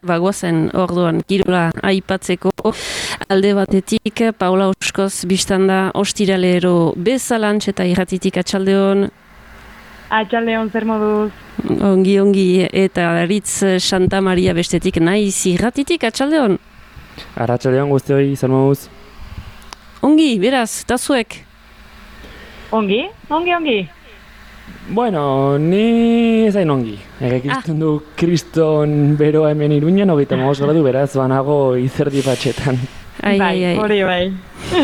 Bagoazen orduan kirola aipatzeko alde batetik Paula Oskoz biztanda ostiralero bezalantz eta irratitik atxaldeon. Atxaldeon, zer moduz? Ongi, eta Aritz Santa Maria bestetik naiz irratitik atxaldeon. Arratsaldeon guztioi, zer moduz? Ongi, beraz, eta zuek? Ongi. Bueno, ni ezain ongi. Ikusten du kriston beroa hemen Iruñan, 35 gradu, beraz banago izerdi batxetan. Ai. Hori bai.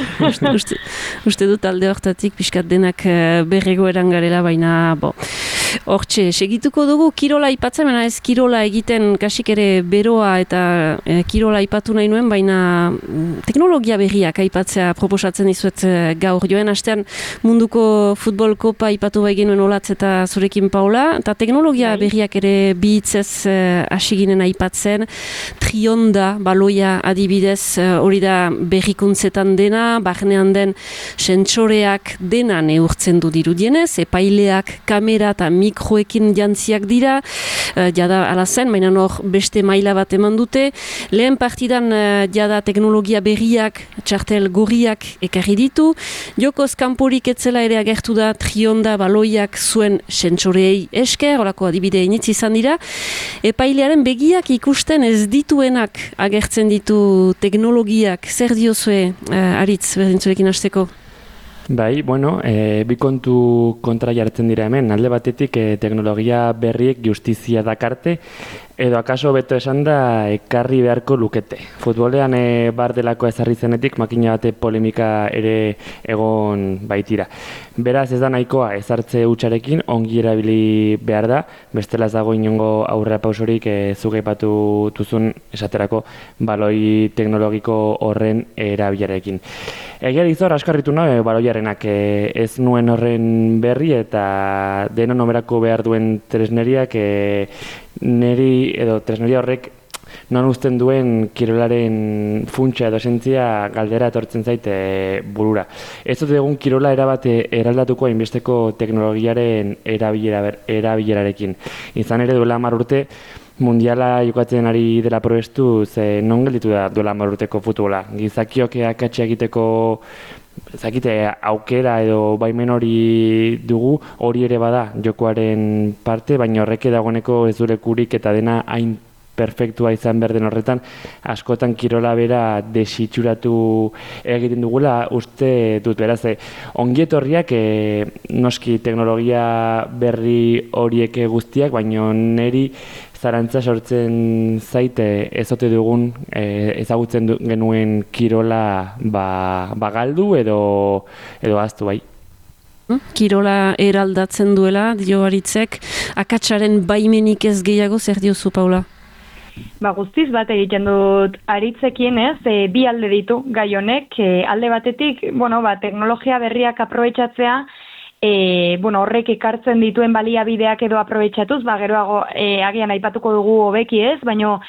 Uste dut alde hortatik pixkat denak berregoeran garela, baina hortxe, segituko dugu kirola aipatzen, baina ez kirola egiten kasik ere beroa eta kirola aipatu nahi nuen, baina teknologia berriak aipatzea proposatzen dizuet gaur. Joen astean munduko futbol kopa aipatu bai genuen olatz eta zurekin Paula, eta teknologia berriak ere bihitzez hasi ginen aipatzen. Trionda baloia adibidez hori da berrikuntzetan dena, barnean den sentsoreak dena neurtzen du dirudienez, epaileak kamera eta mikroekin jantziak dira, jada ala zen, baina hor beste maila bat eman dute. Lehen partidan jada teknologia berriak, txartel gorriak ekarri ditu. Jokoz kanporik etzela ere agertu da trionda baloiak zuen sentsorei esker, horako adibide initz izan dira. Epailearen begiak ikusten ez dituenak agertzen ditu teknologiak. Zer diozue, Aritz, berdintzurekin hasteko? Bai, bueno, bi kontu kontra jartzen dira hemen. Alde batetik teknologia berriek justizia dakarte, edo akaso beto esan da ekarri beharko lukete. Futbolean bar delako ezarri zenetik makina bate polemika ere egon baitira. Beraz ez da nahikoa ezartze hutsarekin ongi erabili behar da, bestela ez dago inongo aurrera pausorik zuk aipatu duzun esaterako baloi teknologiko horren erabilarekin. Egia dizor askarritu nahi baloiarenak ez nuen horren berri eta denon oberako behar duen tresneriak neri edo tresneria horrek non uzten duen kirolaren funtsa edo esentzia galdera etortzen zaite burura. Ez dut egun kirola erabate eraldatuko hainbesteko teknologiaren erabilerarekin. Izan ere duela 10 urte mundiala jokatzen ari dela probestu, non gelditu da duela 10 urteko futbola. Gizakiok akatsa egiteko aukera edo baimen hori dugu, hori ere bada jokoaren parte, baina horrek dagoeneko ez durekurik eta dena hain perfektua izan behar den horretan, askotan kirola bera desitxuratu egiten dugula, uste dut beraz. Ongietorriak noski teknologia berri horiek guztiak, baina neri zarantza sortzen zaite ezote dugun ezagutzen genuen kirola galdu edo ahaztu bai. Kirola eraldatzen duela, dio Aritzek, akatsaren baimenik ez gehiago, zer diozu, Paula? Guztiz bat egiten dut Aritzekin bi alde ditu gai honek, alde batetik, teknologia berriak aprobetxatzea, horrek ekartzen dituen baliabideak edo aprobetxatuz, geroago agian aipatuko dugu hobeki ez, baina,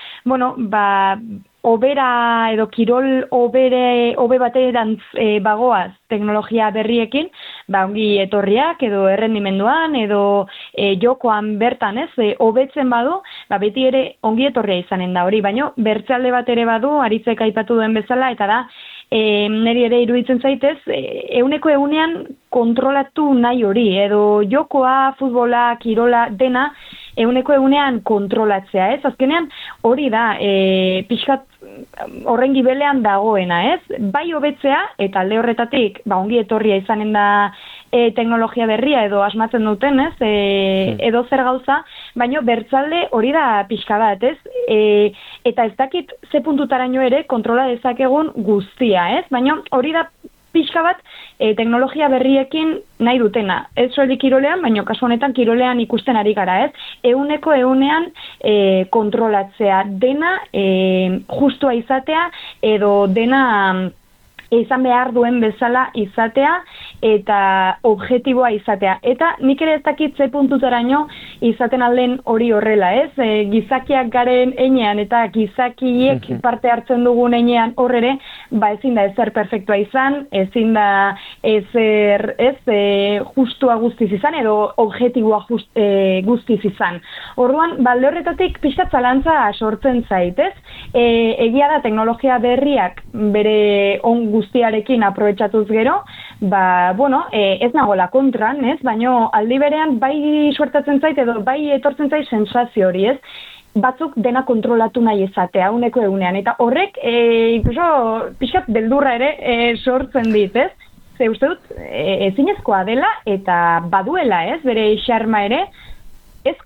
obera edo kirol hobe baterantz bagoaz teknologia berriekin, ongi etorriak edo errendimenduan edo jokoan bertan ez, hobetzen badu, beti ere ongi etorria izanen da hori, baina bertzealde bat ere badu, Aritzek aipatu duen bezala, eta da, niri ere iruditzen zaitez, euneko egunean kontrolatu nahi hori, edo jokoa, futbola, kirola, dena, euneko egunean kontrolatzea, ez? Azkenean hori da, pixkat horren gibelean dagoena, ez? Bai hobetzea, eta alde horretatik, ongi etorria izanen da teknologia berria edo asmatzen duten, ez? Edo zer gauza, baina bertzalde hori da pixka bat, ez? Eta ez dakit ze puntutaraino ere kontrola dezakegun guztia, ez? Baina hori da pixka bat teknologia berriekin nahi dutena. Ez soilik kirolean, baina kasu honetan kirolean ikusten ari gara, ez? Euneko egunean kontrolatzea, dena justua izatea edo dena izan behar duen bezala izatea eta objektiboa izatea. Eta nik ere ez dakit ze puntutaraino izaten alden hori horrela, ez? Gizakiak garen enean eta gizakiek parte hartzen dugun enean horrere, ezin da ezer perfektua izan, ezin da ezer justua guztiz izan edo objektiboa guztiz izan. Orduan, balde horretatik pixkat zalantza sortzen zait, ez? Egia da teknologia berriak bere on guztiarekin aprobetxatuz gero, ez nagoela kontran, ez? Baina aldi berean bai suertatzen zait edo bai etortzen zait sensazio hori, ez? Batzuk dena kontrolatu nahi izatea, uneko egunean. Eta horrek, incluso, pixkat beldurra ere sortzen dit, ez? Ze uste dut, ezinezkoa dela eta baduela, ez? Bere xarma ere, ezin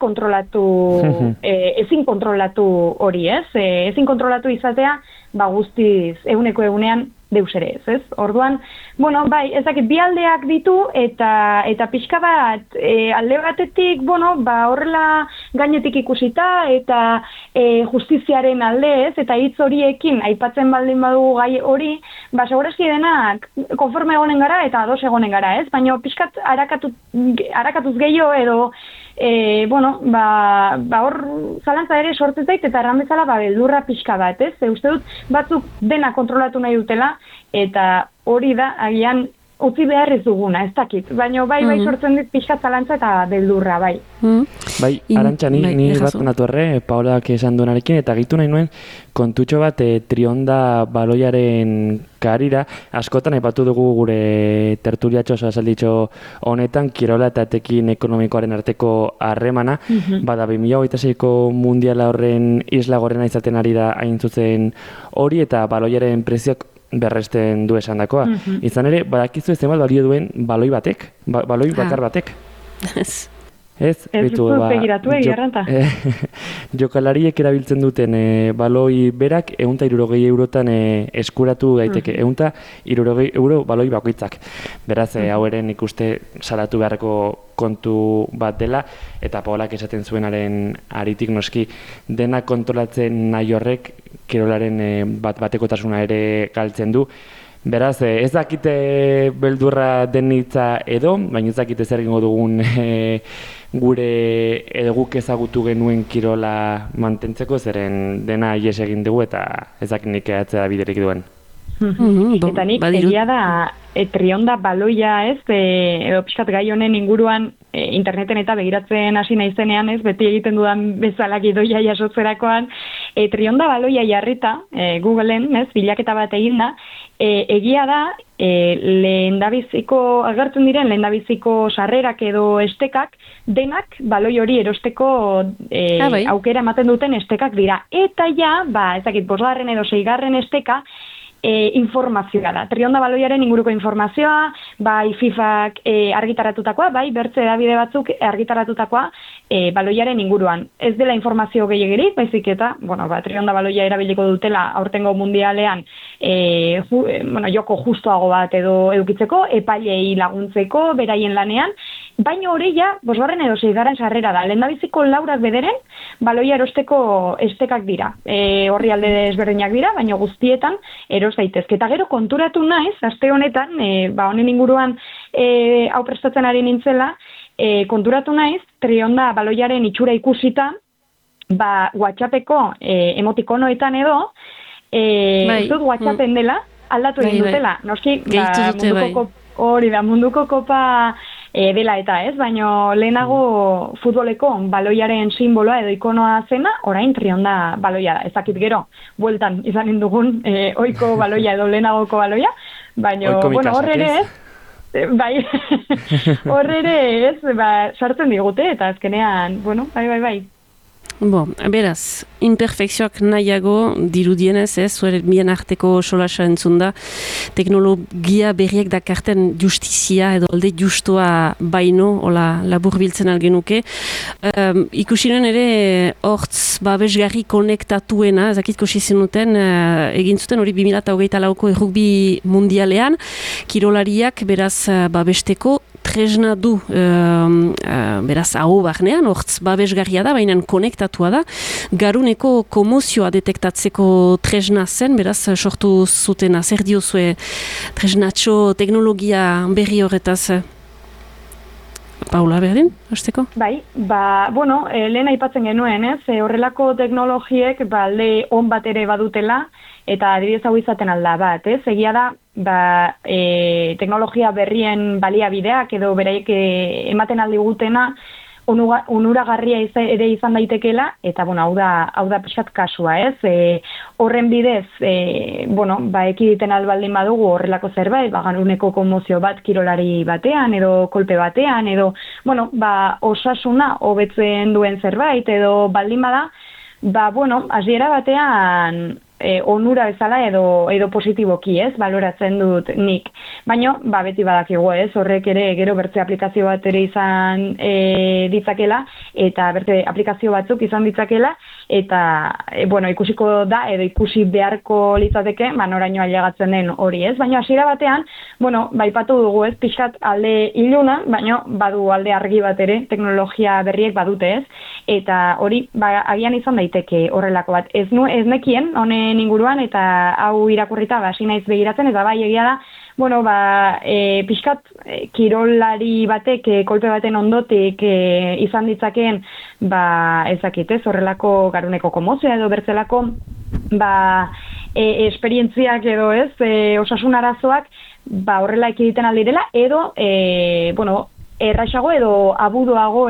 kontrolatu hori, ez? Ezin kontrolatu izatea, guztiz, eguneko egunean, deus ere ez, ez? Orduan, ez dakit, bi aldeak ditu, eta pixka bat, alde batetik, horrela gainetik ikusita, eta justiziaren alde ez, eta hitz horiekin, aipatzen baldin badugu gai hori, segurazki denak, konforme egonen gara, eta ados egonen gara, ez? Baina pixkat harakatuz gehiago, edo, hor zalantza ere sortzen zait, eta erran bezala beldurra pixka bat, ez? Uste dut, batzuk dena kontrolatu nahi dutela, eta hori da, agian, utzi behar ez duguna, ez dakit. Baina bai sortzen dit pixka zalantza eta beldurra, bai. Bai, Arantxa, ni bat natorre, Paolak esan duenarekin, eta gitu nahi nuen, kontutxo bat trionda baloiaren karira, askotan aipatu dugu gure tertuliatxo azalditxo honetan, kirola eta etekin ekonomikoaren arteko harremana, bada 2026ko mundiala horren isla gorena izaten ari da hain zuzen hori, eta baloiaren preziok berresten du esandakoa. Izan ere, badakizu ez balio duen baloi batek, baloi bakar batek. Ez duzu begiratu egiarranta. Jokalariek erabiltzen duten baloi berak 160 eurotan eskuratu daiteke. 160 euro baloi bakoitzak. Beraz, hau eren ikuste salatu beharreko kontu bat dela, eta Paolak esaten zuenaren aritik noski dena kontrolatzen nahi horrek kirolaren batekotasuna ere galtzen du. Beraz, ez dakite beldurra den hitza edo, baina ez dakite zer egingo dugun gure edo guk ezagutu genuen kirola mantentzeko, zeren dena ies egin dugu eta ez dakit nik atzera biderik duen. Eta nik egia da trionda baloia ez, edo pixkat gai honen inguruan interneten eta begiratzen hasi naizenean ez, beti egiten dudan bezalak idoia jasotzerakoan, trionda baloia jarrita, Googleen, ez, bilaketa bat eginda, egia da, agertzen diren lehendabiziko sarrerak edo estekak, denak baloi hori erosteko aukera ematen duten estekak dira. Eta ja, ez dakit, 5. edo 6. esteka, informazioa da. Trionda baloiaren inguruko informazioa, bai FIFAk argitaratutakoa, bai bertze edabide batzuk argitaratutakoa baloiaren inguruan. Ez dela informazio gehiagirik, baizik eta, trionda baloia erabiliko dutela aurtengo mundialean joko justuago bat edo edukitzeko, epailei laguntzeko, beraien lanean, baina hori ja, 5. edo 6. sarrera da. Lehendabiziko 4 bederen, baloia erosteko estekak dira. Horri alde desberdinak dira, baina guztietan eros daitezke. Eta gero konturatu naiz, aste honetan, honen inguruan hau prestatzen ari nintzela, konturatu naiz, trionda baloiaren itxura ikusita, WhatsAppeko emotikonoetan edo, zut WhatsAppen dela, aldatu egin dutela. Noski, munduko kopa dela eta ez, baina lehenago futboleko baloiaren simboloa edo ikonoa zena, orain trionda baloia da. Ez dakit gero, bueltan izanen dugun oiko baloia edo lehenagoko baloia, baina horre ez, bai, horre ez, sartzen digute, eta azkenean, bai. Beraz, imperfekzioak nahiago dirudienez, zure bien arteko solasa entzun da, teknologia berriek dakarten justizia edo alde justua baino, hola labur biltzen algenuke. Ikusinen ere, hortz babesgarri konektatuena, ezakit kosi zenuten, egin zuten hori 2024ko errugbi mundialean, kirolariak beraz babesteko tresna du, beraz, hau barnean, hortz babesgarria da, baina konektatua da, garuneko komozioa detektatzeko tresna zen, beraz, sortu zutena, zer diozue tresnatxo teknologia berri horretaz? Paula, berdin, hasteko? Bai, lehen aipatzen genuen, horrelako teknologiek alde on bat ere badutela, eta adibidez hau izaten alda bat, egia da, teknologia berrien baliabideak edo beraiek ematen aldi gutena, onuragarria ere izan daitekeela, eta hau da pixkat kasua, horren bidez, ekiditen albaldin badugu horrelako zerbait, garuneko konmozio bat kirolari batean, edo kolpe batean, edo, osasuna hobetzen duen zerbait, edo baldin bada, hasiera batean onura bezala edo positiboki, baloratzen dut nik. Baina, beti badakigu, horrek ere gero bertze aplikazio bat ere izan ditzakela, eta bertze aplikazio batzuk izan ditzakela, eta, ikusiko da, edo ikusi beharko litzateke, noraino ailegatzen den hori, Baina, hasiera batean, baipatu dugu, pixkat alde iluna, baina badu alde argi bat ere, teknologia berriek badute, eta hori, agian izan daiteke horrelako bat. Ez nekien, honen inguruan, eta hau irakurrita, hasi naiz begiratzen, eta bai egia da, pixkat kirolari batek, kolpe baten ondotik izan ditzakeen, ezakit, horrelako garuneko komozioa edo bertzelako, esperientziak edo osasun arazoak, horrela ekiditen aldirela, edo, erraixago edo abudoago,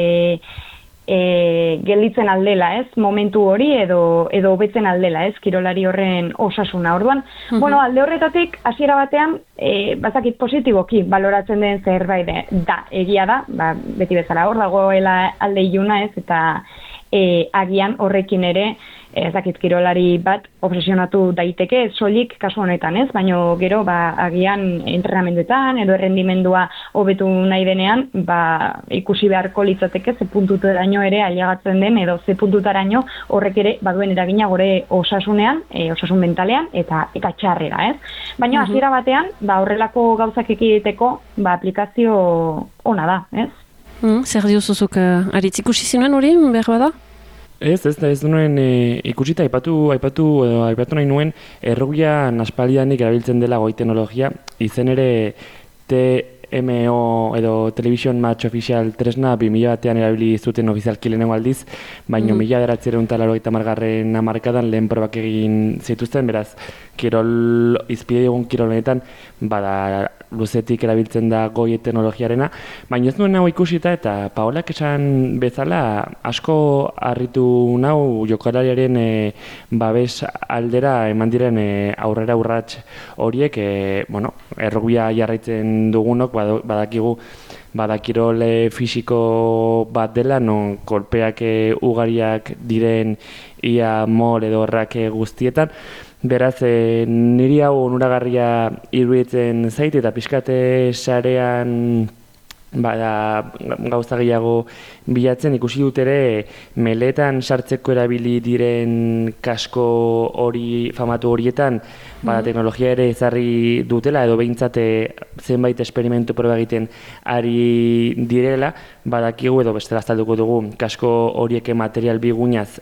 gelditzen aldela, momentu hori edo hobetzen aldela, kirolari horren osasuna. Orduan, alde horretatik hasiera batean, bazakit positiboki baloratzen den zerbait da, egia da, beti bezala hor dagoela alde iluna, eta agian horrekin ere, ezakit kirolari bat obsesionatu daiteke, soilik kasu honetan, baina gero agian entrenamenduetan edo errendimendua hobetu nahi denean, ikusi beharko litzateke ze puntutaraino ere ailegatzen den edo ze puntutaraino horrek ere baduen eragina gore osasunean, osasun mentalean eta txarrera, Baina hasiera batean, horrelako gauzak ekiditeko, aplikazio ona da, Zer diozuzuk aritz ikusi zinuen hori, behar bada? Ez nuen ikusita aipatu nahi nuen errugia aspaldidanik erabiltzen dela goi teknologia, izen ere TMO edo Television Match Official tresna 2000 batean erabili zuten ofizialki lehenengo aldiz, baina 1980 hamarkadan lehen probak egin zituzten, beraz, izpide egun kirolenetan, luzetik erabiltzen da goi teknologiarena, baina ez nuen hau ikusita eta Paolak esan bezala asko harritu nau jokalariaren babes aldera eman diren aurrera urrats horiek, errugbia jarraitzen dugunok badakigu kirole fisiko bat dela, non kolpeak ugariak diren ia mol edo horrak guztietan. Beraz, niri hau onuragarria iruditzen zait eta pixkate sarean gauza gehiago bilatzen ikusi dut ere meletan sartzeko erabili diren kasko hori famatu horietan teknologia ere ezarri dutela edo behintzate zenbait esperimentu proba egiten ari direla, badakigu edo bestela azalduko dugu kasko horiek material biguñaz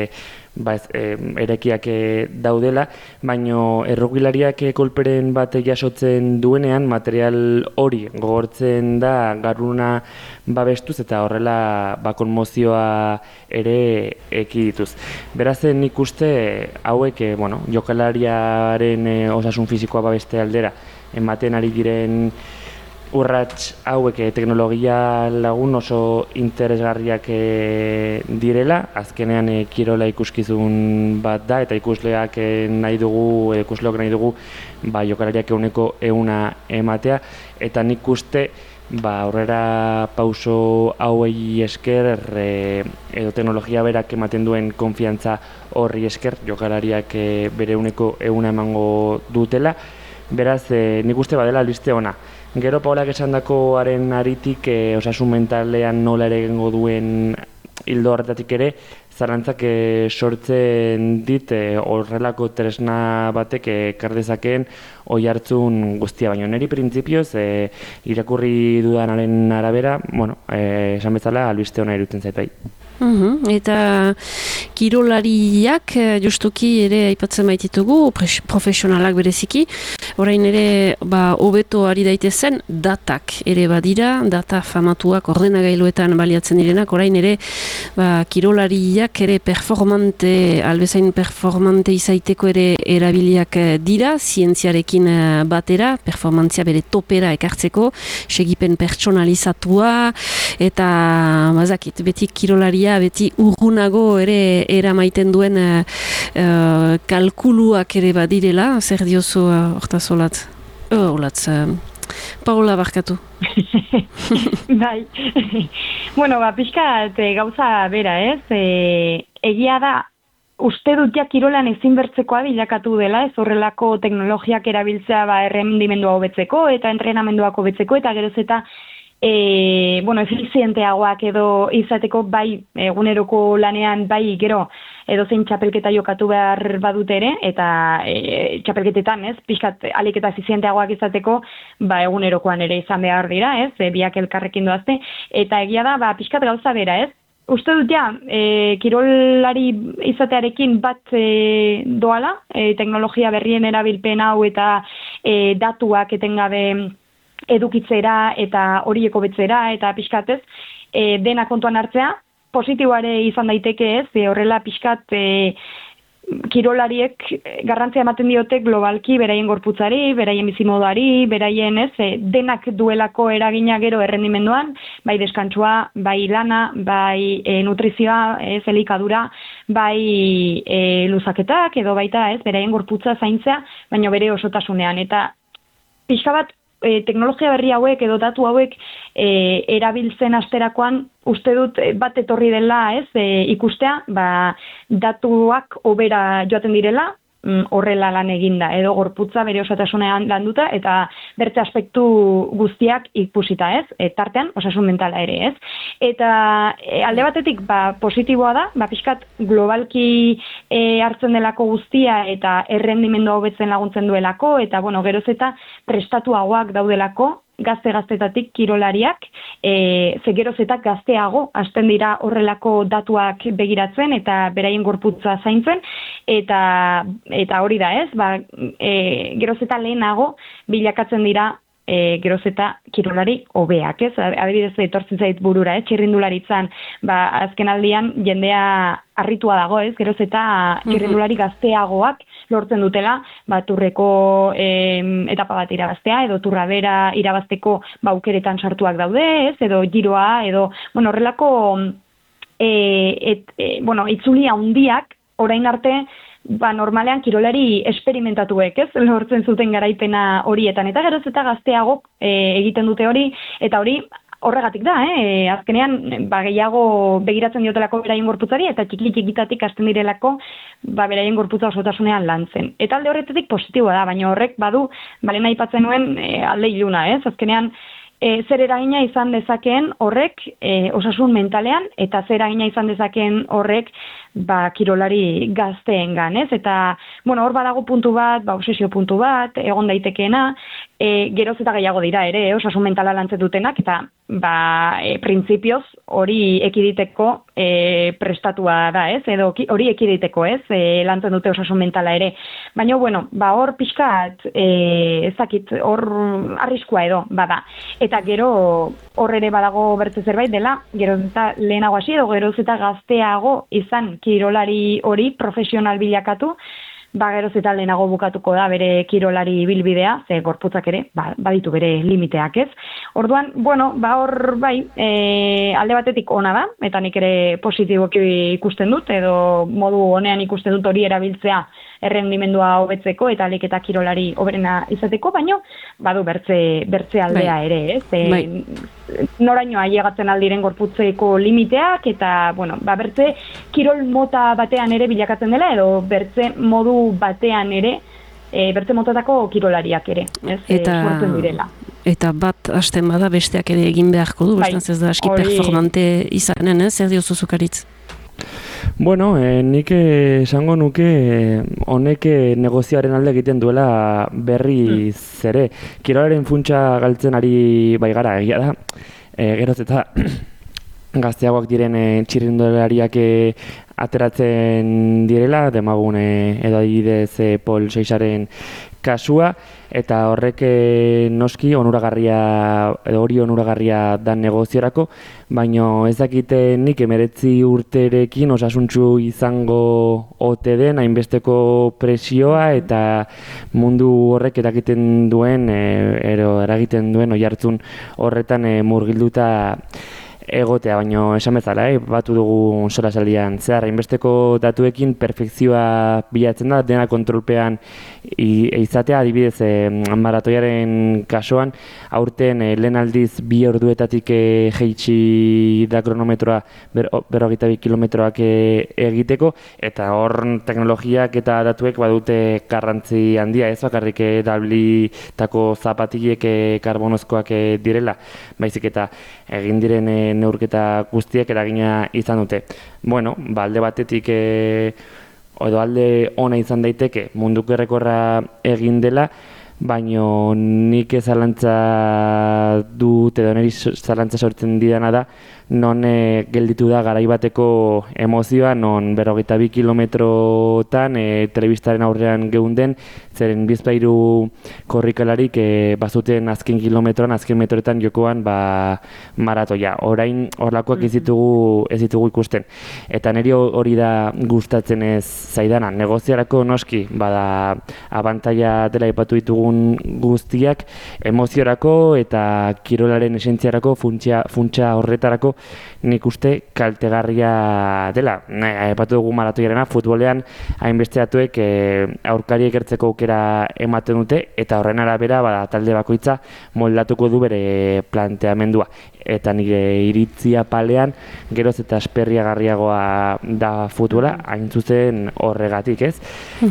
erekiak daudela, baino errugilariak kolperen bat jasotzen duenean material hori gogortzen da garuna babestuz eta horrela konmozioa ere ekidituz. Beraz, nik uste hauek jokalariaren osasun fisikoa babeste aldera ematen ari diren urrats hauek teknologia lagun oso interesgarriak direla, azkenean kirola ikuskizun bat da eta ikusleok nahi dugu jokalariak ehuneko 100 ematea, eta nik uste aurrera pauso hauei esker edo teknologia berak ematen duen konfiantza horri esker jokalariak bere ehuneko 100 emango dutela. Beraz, nik uste badela albiste ona. Gero Paolak esandakoaren aritik osasun mentalean nola ere egingo duen hildo horretatik ere, zalantzak sortzen dit horrelako tresna batek ekar dezakeen oihartzun guztia, baina niri printzipioz irakurri dudanaren arabera, esan bezala albiste ona iruditzen zait bai. Eta kirolariak justuki ere aipatzen baititugu, profesionalak bereziki, orain ere hobeto ari daitezen datak ere badira, data famatuak ordenagailuetan baliatzen direnak, orain ere kirolariak ere albezain performante izaiteko ere erabiliak dira, zientziarekin batera, performantzia bere topera ekartzeko, segipen pertsonalizatua, eta bazakit, beti kirolaria beti urgunago ere eramaiten duen kalkuluak ere badirela, zer diozu hortaz olatz? Paula barkatu. Bai. Pixkat gauza bera, ez? Egia da, uste dut ja kirolan ezinbertzekoa bilakatu dela, ez horrelako teknologiak erabiltzea errendimendua hobetzeko eta entrenamenduak hobetzeko, eta geroz eta efizienteagoak edo izateko bai eguneroko lanean bai gero edo zein txapelketa jokatu behar badute ere, eta txapelketetan, ez, pixkat alik eta efizienteagoak izateko egunerokoan ere izan behar dira, ez, biak elkarrekin doazte, eta egia da, pixkat gauza bera, ez, uste dut ja, kirolari izatearekin bat doala, teknologia berrien erabilpen hau eta datuak etengabe edukitzera eta horiek hobetzera eta pixkatez dena kontuan hartzea, positiboare izan daiteke ez, horrela pixkat kirolariek garrantzia ematen diote globalki beraien gorputzari, beraien bizimoduari, beraien ez, denak duelako eragina gero errendimenduan, bai deskantsua, bai lana, bai nutrizioa, ez, elikadura, bai luzaketak edo baita ez, beraien gorputza zaintzea, baina bere osotasunean. Eta pixka bat, teknologia berri hauek edo datu hauek erabiltzen asterakoan uste dut bat etorri dela, ez, ikustea, datuak hobera joaten direla, horrela lan eginda, edo gorputza bere osotasunean landuta, eta bertze aspektu guztiak ikusita, ez, tartean osasun mentala ere, ez. Eta alde batetik positiboa da, pixkat globalki hartzen delako guztia eta errendimendua hobetzen laguntzen duelako, eta geroz eta prestatuagoak daudelako, gazte-gaztetatik kirolariak, ze geroz eta gazteago hasten dira horrelako datuak begiratzen eta beraien gorputza zaintzen, eta hori da ez, geroz eta lehenago bilakatzen dira geroz eta kirolari hobeak, ez? Adibidez, etortzen zait burura, txirrindularitzan, azken aldian jendea harritua dago, ez? Geroz eta txirrindulari gazteagoak lortzen dutela, turreko etapa bat irabaztea, edo turra bera irabazteko aukeretan sartuak daude, ez? Edo giroa, edo, horrelako itzuli handiak orain arte, normalean kirolari esperimentatuek, ez, lortzen zuten garaipena horietan, eta geroz eta gazteago egiten dute hori, eta hori horregatik da, azkenean gehiago begiratzen diotelako beraien gorputzari, eta txikitatik hasten direlako beraien gorputza osotasunean lantzen. Eta alde horretatik positiboa da, baina horrek badu, lehen aipatzen nuen alde iluna, ez, azkenean zer eragina izan dezakeen horrek osasun mentalean, eta zer eragina izan dezakeen horrek kirolari gazteengan, ez? Eta, hor badago puntu bat, obsesio puntu bat, egon daitekeena, geroz eta gehiago dira ere, osasun mentala lantzen dutenak, eta printzipioz hori ekiditeko prestatua da, ez? Edo hori ekiditeko, ez? Lantzen dute osasun mentala ere. Baina, hor pixkat, ezakit, hor arriskua edo, bada. Eta gero hor ere badago bertze zerbait dela, geroz eta lehenago hasi edo geroz eta gazteago izan kirolari hori profesional bilakatu, geroz eta lehenago bukatuko da bere kirolari bilbidea, ze gorputzak ere, baditu bere limiteak, ez? Orduan, hor bai, alde batetik ona da, eta nik ere positiboki ikusten dut, edo modu honean ikusten dut hori erabiltzea errendimendua hobetzeko eta alik eta kirolari hoberena izateko, baino badu bertze aldea ere, ez? Noraino ailegatzen aldiren gorputzeko limiteak, eta, bertze kirol mota batean ere bilakatzen dela, edo bertze modu batean ere, bertze motatako kirolariak ere, ez? Sortzen direla. Eta bat hasten bada besteak ere egin beharko du, ez da aski performante izanen, ez? Zer diozu Zukaritz? Bueno, nik esango nuke honek negozioaren alde egiten duela berriz ere. Kirolaren funtsa galtzen ari baigara, egia da. Geroz eta gazteagoak diren txirrindulariak ateratzen direla, demagun edo adibidez Paul Seixaren kasua, eta horrek noski hori onuragarria da negoziorako, baino ez dakite nik 19 urterekin osasuntsu izango ote den hainbesteko presioa eta mundu horrek eragiten duen oihartzun horretan murgilduta egotea, baino esan bezala, batu dugu solasaldian zehar, hainbesteko datuekin perfekzioa bilatzen da, dena kontrolpean izatea, adibidez maratoiaren kasuan, aurten lehen aldiz 2 orduetatik jeitsi da kronometroa 52 kilometroak egiteko, eta hor teknologiak eta datuek badute garrantzi handia, ez bakarrik erabilitako zapatilek karbonozkoak direla, baizik eta egin diren neurketa guztiak eragina izan dute. Bueno, alde batetik edo alde ona izan daiteke munduko errekorra egin dela, baino nik zalantza dut edo niri zalantza sortzen didana da non gelditu da garai bateko emozioa, non 52 kilometrotan telebistaren aurrean geunden, zeren bizpahiru korrikalarik bazuten azken kilometroan, azken metroetan jokoan maratoia. Orain horlakoak ez ditugu ikusten. Eta niri hori da gustatzen ez zaidana. Negoziarako noski, bada abantaila dela aipatu ditugun guztiak, emoziorako eta kirolaren esentziarako, funtsa horretarako nik uste kaltegarria dela. Aipatu dugu maratoiarena, futbolean hainbeste datuek aurkariek hartzeko aukera ematen dute, eta horren arabera talde bakoitza moldatuko du bere planteamendua. Eta nire iritzia palean geroz eta asperriagarriagoa da futbola, hain zuzen horregatik, ez?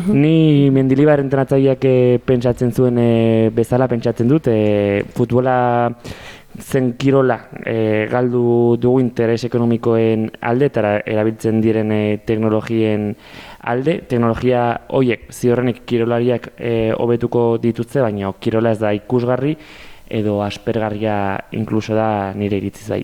Ni Mendilibar entrenatzaileak pentsatzen zuen bezala pentsatzen dut, futbola zen kirola galdu dugu interes ekonomikoen alde eta erabiltzen diren teknologien alde. Teknologia horiek ziurrenik kirolariak hobetuko dituzte, baina kirola ez da ikusgarri edo aspergarria inkluso da nire iritzi zait.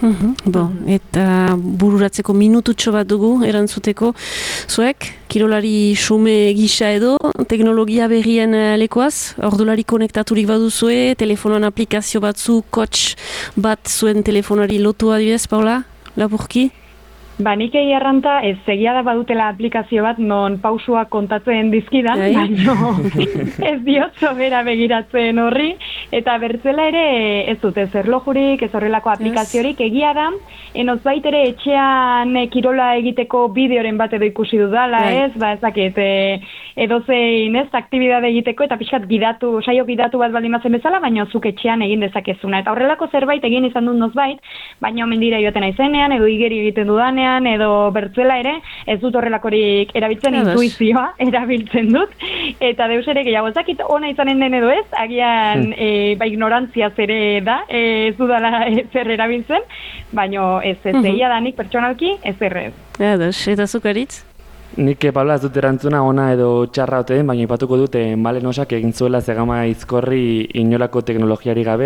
Eta bururatzeko minututxo bat dugu erantzuteko. Zuek, kirolari xume gisa edo, teknologia berrien lekoaz, ordulari konektaturik baduzue, telefonoan aplikazio batzu, coach bat zuen telefonari lotu adibidez, Paula, lapurki? Nik erranta ez egia da badutela aplikazio bat non pausua kontatzen dizkidan, baina ez diot sobera begiratzen horri, eta bertzela ere ez dute erlojurik, ez horrelako aplikaziorik, egia da, enozbait ere etxean kirola egiteko bideoren bat edo ikusi dudala, ezakit, edozein aktibidade egiteko, eta pixkat saio gidatu bat baldin bazen bezala, baina zuk etxean egin dezakezuna. Eta horrelako zerbait egin izan dut nozbait, baina omendira joaten aizenean, edo igeri egiten dudanean, edo bertzela ere, ez dut horrelakorik erabiltzen, intuizioa erabiltzen dut, eta deus ere gehiago ezakit ona izanen den edo ez, agian ignorantziaz ere da, ez dudala zer erabiltzen, baina ez egia danik pertsonalki, ez errez. Eta zukaritz? Nik Paula ez dut erantzuna ona edo txarra ote den, baina ipatuko dut Malenosak egin zuela zegama izkorri inolako teknologiari gabe,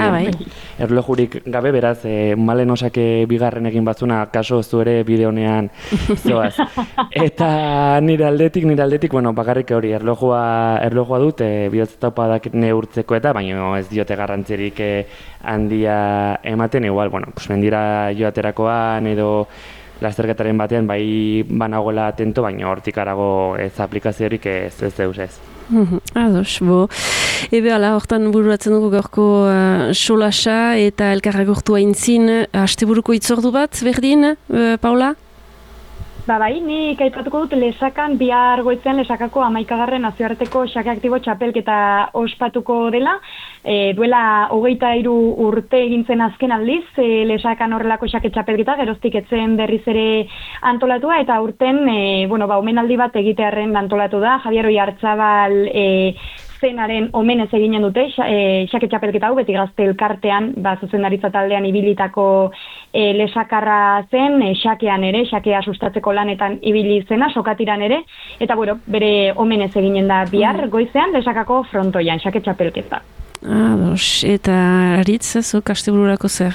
erlojurik gabe, beraz Malenosak bigarren egin batzuna kaso zu ere bideonean zoaz. Eta nire aldetik, bakarrik hori, erlojua dut, bidotzetaupadak neurtzeko eta, baina ez diote garrantzerik handia ematen, igual, mendira joaterakoan edo lasterketaren batean bai banagoela atento, baina hortik arago ez aplikaziorik ez deus ez. Ados, hala, hortan bururatzen dugu gaurko solasa eta elkarra gortu aintzin asteburuko itzordu bat, berdin, Paula? Bai, nik aipatuko dut Lesakan bihar goitzen Lesakako 11. nazioarteko xake aktibo txapelketa ospatuko dela. Duela 23 urte egintzen azken aldiz, Lesakan horrelako xake txapelketa, geroztik etzen berriz ere antolatua, eta urten, omenaldi bat egitearren antolatu da. Javier Oiartzabal zenaren omenez eginen dute, xake txapelketa hau, beti Gazte elkartean, zuzendaritza taldean ibilitako lesakarra zen, xakean ere, xakea sustatzeko lanetan ibili zena, sokatiran ere, eta bere omenez eginen da bihar, goizean, lesakako frontoian, xake txapelketa. Eta Aritz, zuk astebururako zer?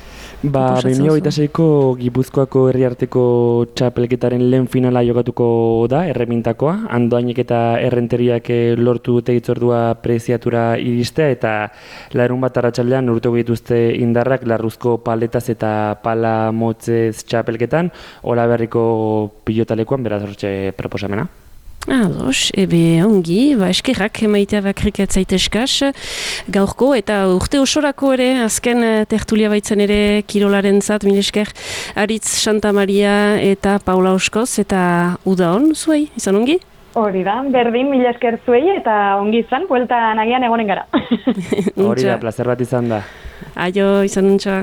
2026ko Gipuzkoako herriarteko txapelketaren lehen finala jokatuko da, erremintakoa. Andoainek eta errenteriak lortu dute hitzordua preziatura iristea, eta larunbat arratsaldean urtuko dituzte indarrak larruzko paletaz eta pala motzez txapelketan, Olaberriko pilotalekuan, beraz hortxe proposamena. Ongi, eskerrak emaitea bakrik etzait eskaz, gaurko eta urte osorako ere, azken tertulia baitzen ere kirolaren zat, mil esker, Aritz Santa Maria eta Paula Oskoz, eta uda hon, zuei, izan ongi? Hori da, berdin, mil esker zuei, eta ongi izan, buelta nagian egonen gara. Hori da, plazer bat izan da. Aio, izan nuntza.